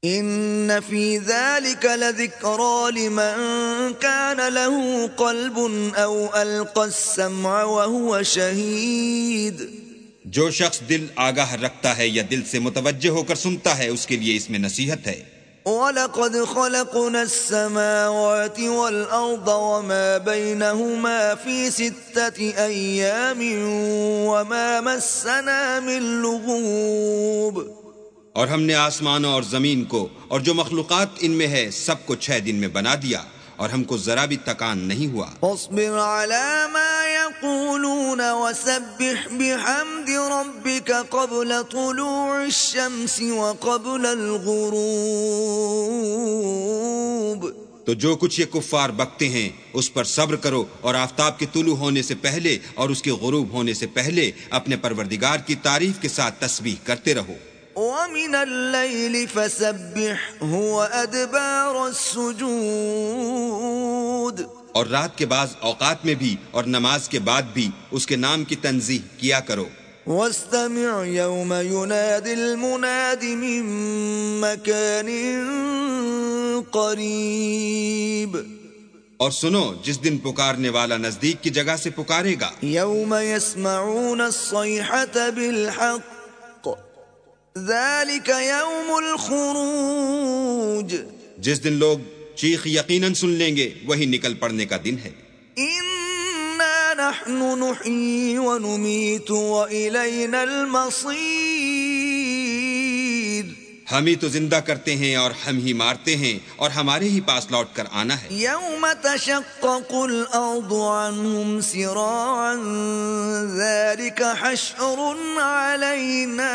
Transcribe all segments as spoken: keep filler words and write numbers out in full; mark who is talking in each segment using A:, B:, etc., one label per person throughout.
A: ان فی ذلک لذکرى لمن کان له قلب او القى السمع وهو شہید.
B: جو شخص دل آگاہ رکھتا ہے یا دل سے متوجہ ہو کر سنتا ہے اس کے لیے اس میں نصیحت ہے.
A: وَلَقَدْ خَلَقْنَا السَّمَاوَاتِ وَالْأَرْضَ وَمَا بَيْنَهُمَا فِي سِتَّةِ أَيَّامٍ وَمَا مَسَّنَا مِن لُغُوبٍ.
B: اور ہم نے آسمانوں اور زمین کو اور جو مخلوقات ان میں ہے سب کو چھ دن میں بنا دیا اور ہم کو ذرا بھی تکان نہیں ہوا.
A: فاصبر على ما يقولون وسبح بحمد ربك قبل طلوع الشمس وقبل الغروب.
B: تو جو کچھ یہ کفار بکتے ہیں اس پر صبر کرو اور آفتاب کے طلوع ہونے سے پہلے اور اس کے غروب ہونے سے پہلے اپنے پروردگار کی تعریف کے ساتھ تسبیح کرتے رہو.
A: وَمِنَ اللَّيْلِ فَسَبِّحْهُ وَأَدْبَارَ السُّجُودِ.
B: اور رات کے بعض اوقات میں بھی اور نماز کے بعد بھی اس کے نام کی تنزیہ کیا کرو.
A: وَاسْتَمِعْ يَوْمَ يُنَادِ الْمُنَادِ مِن مَّكَانٍ قَرِيبٍ.
B: اور سنو جس دن پکارنے والا نزدیک کی جگہ سے پکارے گا.
A: يَوْمَ يَسْمَعُونَ الصَّيْحَةَ بِالْحَقِّ ذَلِكَ يَوْمُ الْخُرُوجِ.
B: جس دن لوگ چیخ یقیناً سن لیں گے وہی نکل پڑنے کا دن ہے.
A: إِنَّا نَحْنُ نُحْيِي وَنُمِيتُ وَإِلَيْنَا الْمَصِيرُ.
B: ہم ہی تو زندہ کرتے ہیں اور ہم ہی مارتے ہیں اور ہمارے ہی پاس لوٹ کر آنا ہے.
A: يَوْمَ تَشَقَّقُ الْأَرْضُ عَنْهُمْ سِرَاعًا ذَلِكَ حَشْرٌ عَلَيْنَا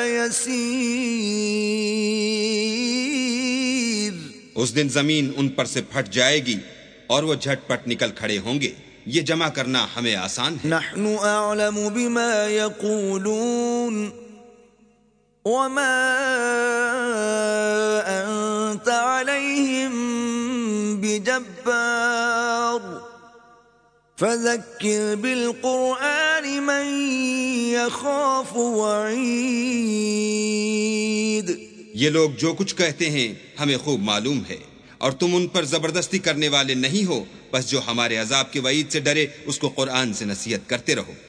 A: يَسِيرٌ.
B: اس دن زمین ان پر سے پھٹ جائے گی اور وہ جھٹ پٹ نکل کھڑے ہوں گے. یہ جمع کرنا ہمیں آسان ہے.
A: نحن اعلم بما يقولون وما انت عليهم بجبار فذكر بالقرآن من يخاف وعيد.
B: یہ لوگ جو کچھ کہتے ہیں ہمیں خوب معلوم ہے اور تم ان پر زبردستی کرنے والے نہیں ہو، بس جو ہمارے عذاب کے وعید سے ڈرے اس کو قرآن سے نصیحت کرتے رہو.